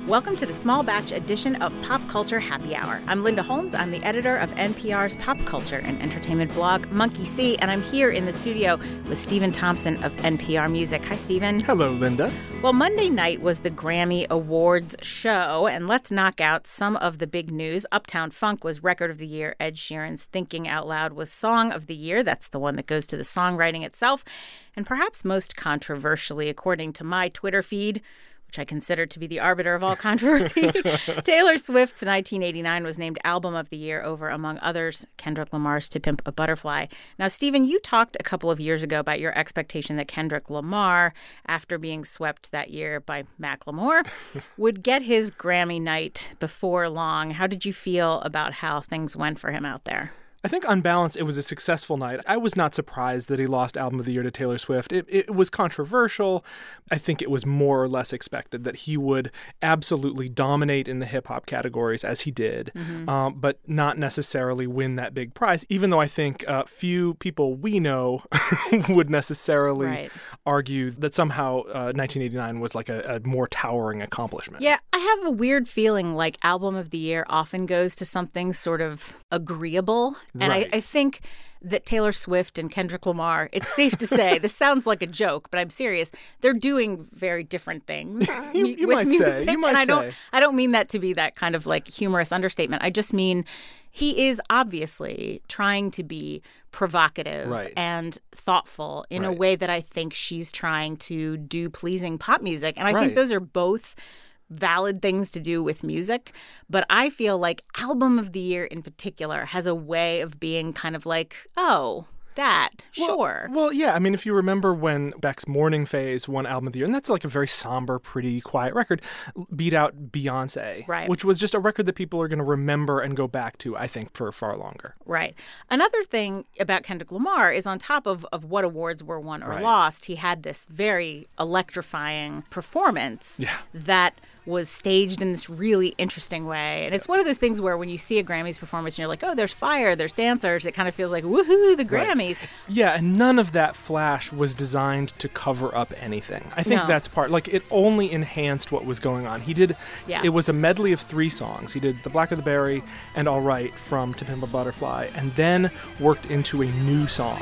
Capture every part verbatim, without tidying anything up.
Welcome to the small batch edition of Pop Culture Happy Hour. I'm Linda Holmes. I'm the editor of N P R's pop culture and entertainment blog, Monkey See, and I'm here in the studio with Stephen Thompson of N P R Music. Hi, Stephen. Hello, Linda. Well, Monday night was the Grammy Awards show, and let's knock out some of the big news. Uptown Funk was Record of the Year. Ed Sheeran's Thinking Out Loud was Song of the Year. That's the one that goes to the songwriting itself. And perhaps most controversially, according to my Twitter feed, which I consider to be the arbiter of all controversy, Taylor Swift's nineteen eighty-nine was named Album of the Year over, among others, Kendrick Lamar's To Pimp a Butterfly. Now, Stephen, you talked a couple of years ago about your expectation that Kendrick Lamar, after being swept that year by Macklemore, would get his Grammy night before long. How did you feel about how things went for him out there? I think on balance, it was a successful night. I was not surprised that he lost Album of the Year to Taylor Swift. It, it was controversial. I think it was more or less expected that he would absolutely dominate in the hip-hop categories as he did, mm-hmm. um, but not necessarily win that big prize, even though I think uh, few people we know would necessarily right. argue that somehow uh, nineteen eighty-nine was like a, a more towering accomplishment. Yeah, I have a weird feeling like Album of the Year often goes to something sort of agreeable. And right. I, I think that Taylor Swift and Kendrick Lamar, it's safe to say, this sounds like a joke, but I'm serious, they're doing very different things. you you with might music. say. You might and I say. don't, I don't mean that to be that kind of like humorous understatement. I just mean he is obviously trying to be provocative right. and thoughtful in right. a way that I think she's trying to do pleasing pop music. And I right. think those are both valid things to do with music, but I feel like Album of the Year in particular has a way of being kind of like, oh, that, well, sure. Well, yeah, I mean, if you remember when Beck's Morning Phase won Album of the Year, and that's like a very somber, pretty, quiet record, beat out Beyonce, right. which was just a record that people are going to remember and go back to, I think, for far longer. Right. Another thing about Kendrick Lamar is on top of, of what awards were won or right. lost, he had this very electrifying performance yeah. that was staged in this really interesting way. And it's one of those things where when you see a Grammys performance and you're like, oh, there's fire, there's dancers, it kind of feels like, woohoo, the Grammys. Right. Yeah, and none of that flash was designed to cover up anything. I think no. that's part, like, it only enhanced what was going on. He did, yeah. it was a medley of three songs. He did The Blacker the Berry and All Right from To Pimp a Butterfly, and then worked into a new song.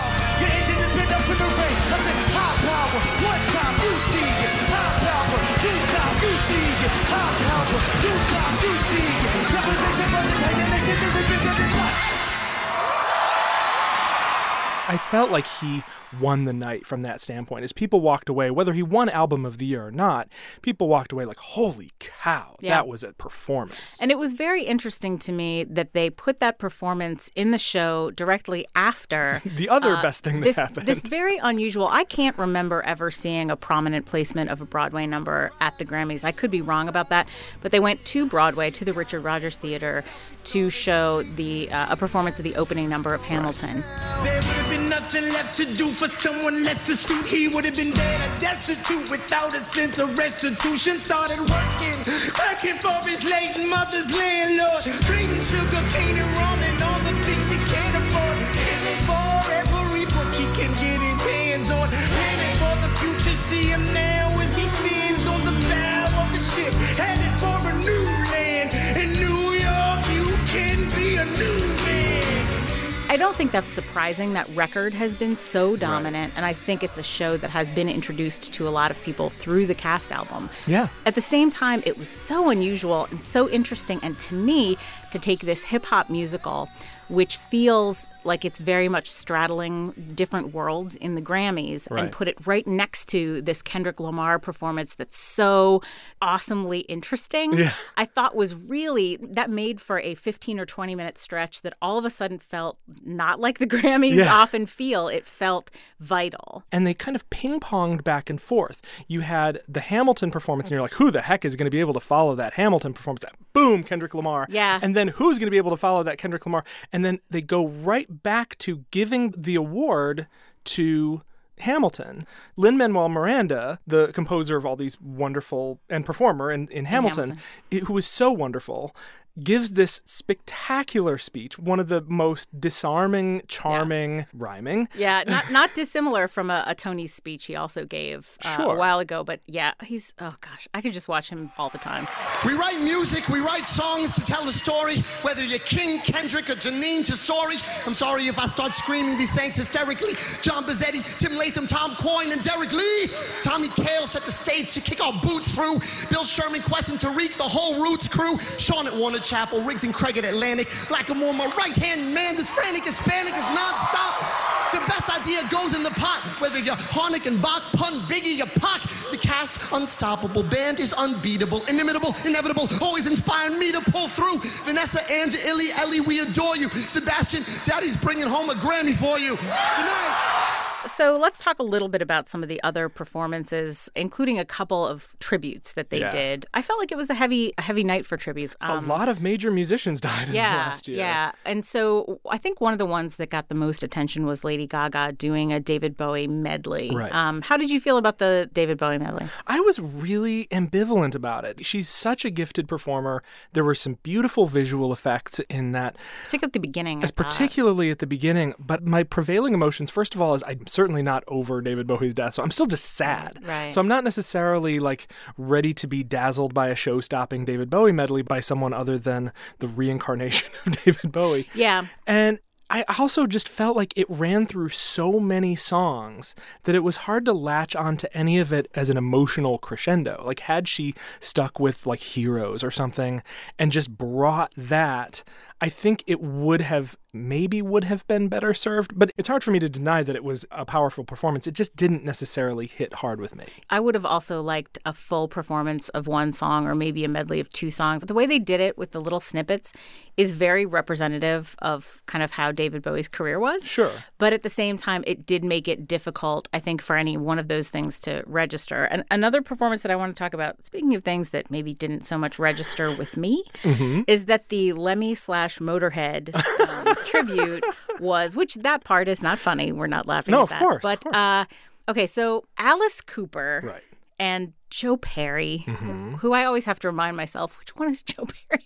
I felt like he won the night from that standpoint. As people walked away, whether he won Album of the Year or not, people walked away like, holy cow, yeah. that was a performance. And it was very interesting to me that they put that performance in the show directly after the other uh, best thing that this, happened. This very unusual, I can't remember ever seeing a prominent placement of a Broadway number at the Grammys. I could be wrong about that, but they went to Broadway, to the Richard Rodgers Theater, to show the uh, a performance of the opening number of Hamilton. Right. There would have been nothing left to do for someone less astute. He would have been dead or destitute without a sense of restitution. Started working, working for his late mother's landlord, trading sugar cane and rum and all the things he can't afford. Saving for every book he can get his hands on. Planning for the future, see him now as he stands on the bow of a ship, headed for a new land. In New York, you can be a new man. I don't think that's surprising. That record has been so dominant, right. and I think it's a show that has been introduced to a lot of people through the cast album. Yeah. At the same time, it was so unusual and so interesting, and to me, to take this hip-hop musical, which feels like it's very much straddling different worlds in the Grammys, right. and put it right next to this Kendrick Lamar performance that's so awesomely interesting, yeah. I thought was really, that made for a fifteen or twenty minute stretch that all of a sudden felt not like the Grammys yeah. often feel. It felt vital. And they kind of ping-ponged back and forth. You had the Hamilton performance, and you're like, who the heck is going to be able to follow that Hamilton performance? Boom, Kendrick Lamar. Yeah. And then who's going to be able to follow that Kendrick Lamar? And then they go right back to giving the award to Hamilton. Lin-Manuel Miranda, the composer of all these wonderful, and performer in, in Hamilton, Hamilton. who was so wonderful, gives this spectacular speech, one of the most disarming, charming, yeah. rhyming. Yeah, not not dissimilar from a, a Tony's speech he also gave uh, sure. a while ago. But yeah, he's, oh gosh, I could just watch him all the time. We write music, we write songs to tell a story, whether you're King, Kendrick, or Janine Tesori. I'm sorry if I start screaming these things hysterically. John Bazzetti, Tim Latham, Tom Coyne, and Derek Lee. Tommy Cale set the stage to kick our boots through. Bill Sherman, Quesson, Tariq, the whole Roots crew. Sean at Warner Chapel, Riggs and Craig at Atlantic. Lackamore, my right-hand man, this frantic Hispanic is non-stop. The best idea goes in the pot, whether you're Harnick and Bach, Pun, Biggie, or Pac. The cast, unstoppable. Band is unbeatable, inimitable, inevitable, always inspiring me to pull through. Vanessa, Angela, Illy, Ellie, we adore you. Sebastian, Daddy's bringing home a Grammy for you. Good night. So let's talk a little bit about some of the other performances, including a couple of tributes that they yeah. did. I felt like it was a heavy a heavy night for tributes. Um, a lot of major musicians died in yeah, the last year. Yeah, and so I think one of the ones that got the most attention was Lady Gaga doing a David Bowie medley. Right. Um, how did you feel about the David Bowie medley? I was really ambivalent about it. She's such a gifted performer. There were some beautiful visual effects in that. Particularly at the beginning. As particularly at the beginning. But my prevailing emotions, first of all, is I'm certainly not over David Bowie's death, so I'm still just sad. Right. So I'm not necessarily like ready to be dazzled by a show-stopping David Bowie medley by someone other than the reincarnation of David Bowie. Yeah. And I also just felt like it ran through so many songs that it was hard to latch onto any of it as an emotional crescendo. Like, had she stuck with, like, Heroes or something and just brought that, I think it would have, maybe would have been better served. But it's hard for me to deny that it was a powerful performance. It just didn't necessarily hit hard with me. I would have also liked a full performance of one song or maybe a medley of two songs. The way they did it with the little snippets is very representative of kind of how David Bowie's career was. Sure. But at the same time, it did make it difficult, I think, for any one of those things to register. And another performance that I want to talk about, speaking of things that maybe didn't so much register with me, mm-hmm. is that the Lemmy slash Motorhead um, tribute was, which that part is not funny. We're not laughing no, at that. No, of course. But, of course. Uh, okay, so Alice Cooper right. and Joe Perry, mm-hmm. who I always have to remind myself, which one is Joe Perry?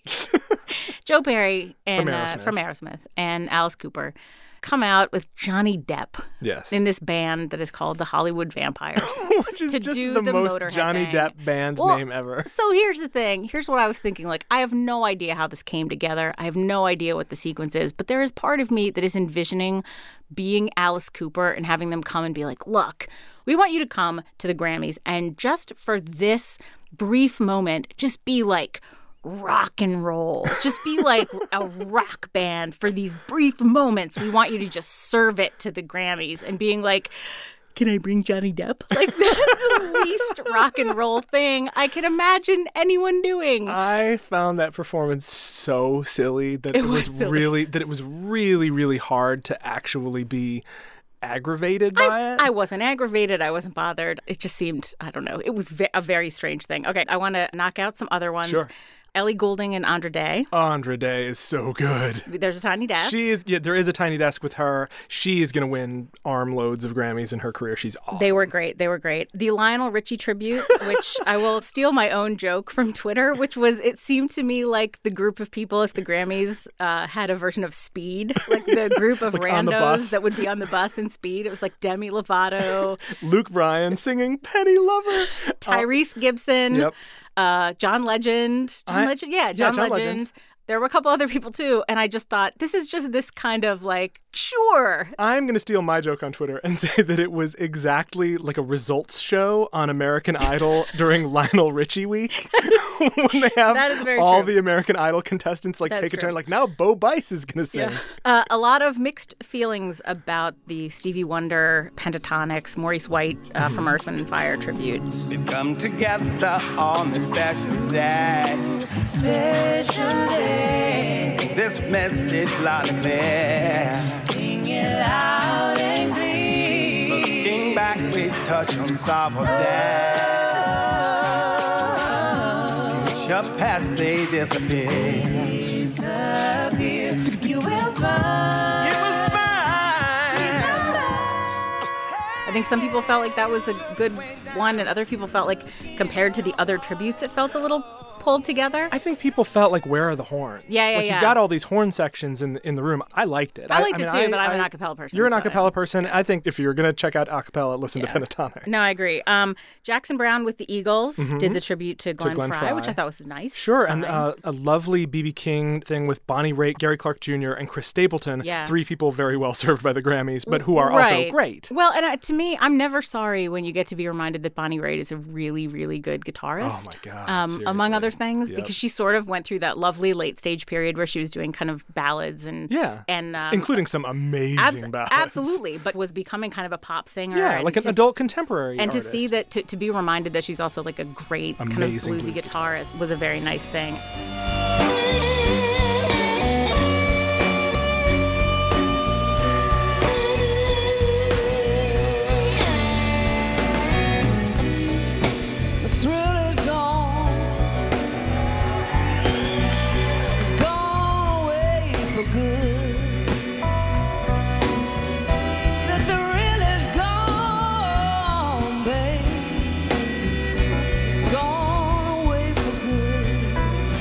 Joe Perry and, from, Aerosmith. Uh, from Aerosmith and Alice Cooper come out with Johnny Depp yes. in this band that is called the Hollywood Vampires. Which is to just do the, the most Motorhead Johnny thing. Depp band well, name ever. So here's the thing. Here's what I was thinking. Like, I have no idea how this came together. I have no idea what the sequence is. But there is part of me that is envisioning being Alice Cooper and having them come and be like, look, we want you to come to the Grammys and just for this brief moment, just be like, rock and roll. Just be like a rock band for these brief moments. We want you to just serve it to the Grammys and being like, can I bring Johnny Depp? Like, that's the least rock and roll thing I can imagine anyone doing. I found that performance so silly that it, it was, was silly. really that it was really, really hard to actually be aggravated by I, it. I wasn't aggravated. I wasn't bothered. It just seemed, I don't know. It was ve- a very strange thing. Okay, I want to knock out some other ones. Sure. Ellie Goulding and Andra Day. Andra Day is so good. There's a tiny desk. She is. Yeah, there is a tiny desk with her. She is going to win armloads of Grammys in her career. She's awesome. They were great. They were great. The Lionel Richie tribute, which I will steal my own joke from Twitter, which was, it seemed to me like the group of people, if the Grammys uh, had a version of Speed, like the group of like randos that would be on the bus in Speed. It was like Demi Lovato. Luke Bryan singing Penny Lover. Tyrese Gibson. Yep. Uh, John Legend. John I, Legend? Yeah, John, yeah, John Legend. Legend. There were a couple other people, too. And I just thought, this is just this kind of like, sure. I'm going to steal my joke on Twitter and say that it was exactly like a results show on American Idol during Lionel Richie week. When they have all true. the American Idol contestants like That's take a true. turn. Like, now Bo Bice is going to sing. Yeah. Uh, a lot of mixed feelings about the Stevie Wonder, Pentatonix, Maurice White uh, from Earth, Wind and Fire tribute. We've come together on this special day. Special day. This message loud and clear. Sing it loud and clear. Looking back, we touch unstoppable days. Future past, they disappear. Disappear. You will find. You will find. I think some people felt like that was a good one, and other people felt like, compared to the other tributes, it felt a little pulled together. I think people felt like, where are the horns? Yeah, yeah, like, yeah. you got all these horn sections in in the room. I liked it. I liked I, it I too, mean, but I, I'm an I, acapella person. You're an so acapella I, person. yeah. I think if you're going to check out acapella, listen Yeah. to Pentatonics. No, I agree. Um, Jackson Browne with the Eagles Mhm. did the tribute to Glenn, Glenn Frey, Frey. which I thought was nice. Sure, and Fine. uh, a lovely B B King thing with Bonnie Raitt, Gary Clark Junior, and Chris Stapleton. Yeah. Three people very well served by the Grammys, but who are Right. also great. Well, and uh, to me, I'm never sorry when you get to be reminded that Bonnie Raitt is a really, really good guitarist. Oh, my God. Um, among seriously. other things, Yep. because she sort of went through that lovely late stage period where she was doing kind of ballads and Yeah. and um, including some amazing abs- ballads. absolutely, but was becoming kind of a pop singer. Yeah, and like an to- adult contemporary And to artist. see that, to, to be reminded that she's also like a great kind of Amazing bluesy blues guitarist was a very nice thing. The thrill is gone. It's gone away for good. The thrill is gone, babe. It's gone away for good.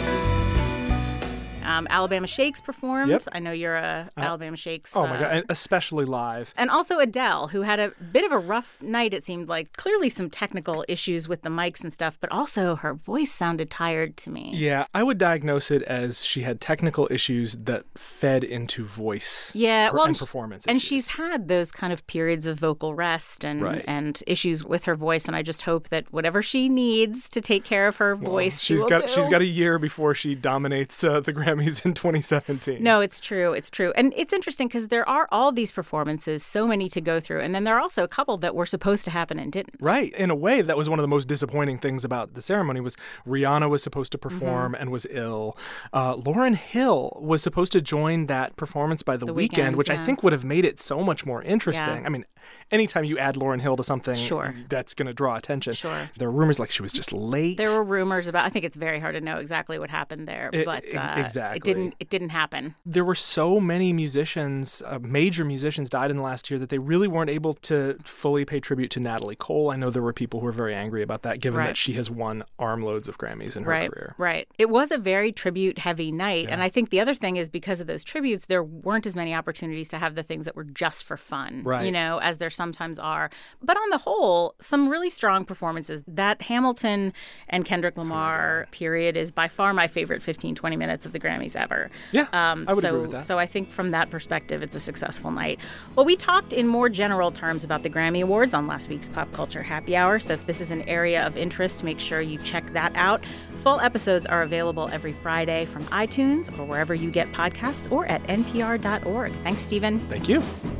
Um, Alabama Shakes performed. Yep. I know you're a Alabama Shakes. Oh, my uh, God. And especially live. And also Adele, who had a bit of a rough night, it seemed like. Clearly some technical issues with the mics and stuff, but also her voice sounded tired to me. Yeah, I would diagnose it as she had technical issues that fed into voice Yeah, per- well, and sh- performance And issues. she's had those kind of periods of vocal rest and Right. and issues with her voice, and I just hope that whatever she needs to take care of her Well, voice, she she's will got do. she's got a year before she dominates uh, the Grammys in twenty seventeen. No, it's true. It's true. And it's interesting because there are all these performances, so many to go through. And then there are also a couple that were supposed to happen and didn't. Right. In a way, that was one of the most disappointing things about the ceremony was Rihanna was supposed to perform Mm-hmm. and was ill. Uh, Lauryn Hill was supposed to join that performance by the, The weekend, Weeknd, which yeah. I think would have made it so much more interesting. Yeah. I mean, anytime you add Lauryn Hill to something Sure. that's going to draw attention. Sure. There are rumors like she was just late. There were rumors about. I think it's very hard to know exactly what happened there, It- but e- uh, exactly. it didn't. It didn't happen. There were so many musicians, uh, major musicians died in the last year that they really weren't able to fully pay tribute to Natalie Cole. I know there were people who were very angry about that, given Right. that she has won armloads of Grammys in her Right, career. right. It was a very tribute-heavy night, and I think the other thing is because of those tributes, there weren't as many opportunities to have the things that were just for fun, Right. you know, as there sometimes are. But on the whole, some really strong performances. That Hamilton and Kendrick Lamar period is by far my favorite fifteen, twenty minutes of the Grammys ever. Yeah, Um, I would so, agree with that. So I think from that perspective, it's a successful night. Well, we talked in more general terms about the Grammy Awards on last week's Pop Culture Happy Hour. So if this is an area of interest, make sure you check that out. Full episodes are available every Friday from iTunes or wherever you get podcasts or at N P R dot org. Thanks, Stephen. Thank you.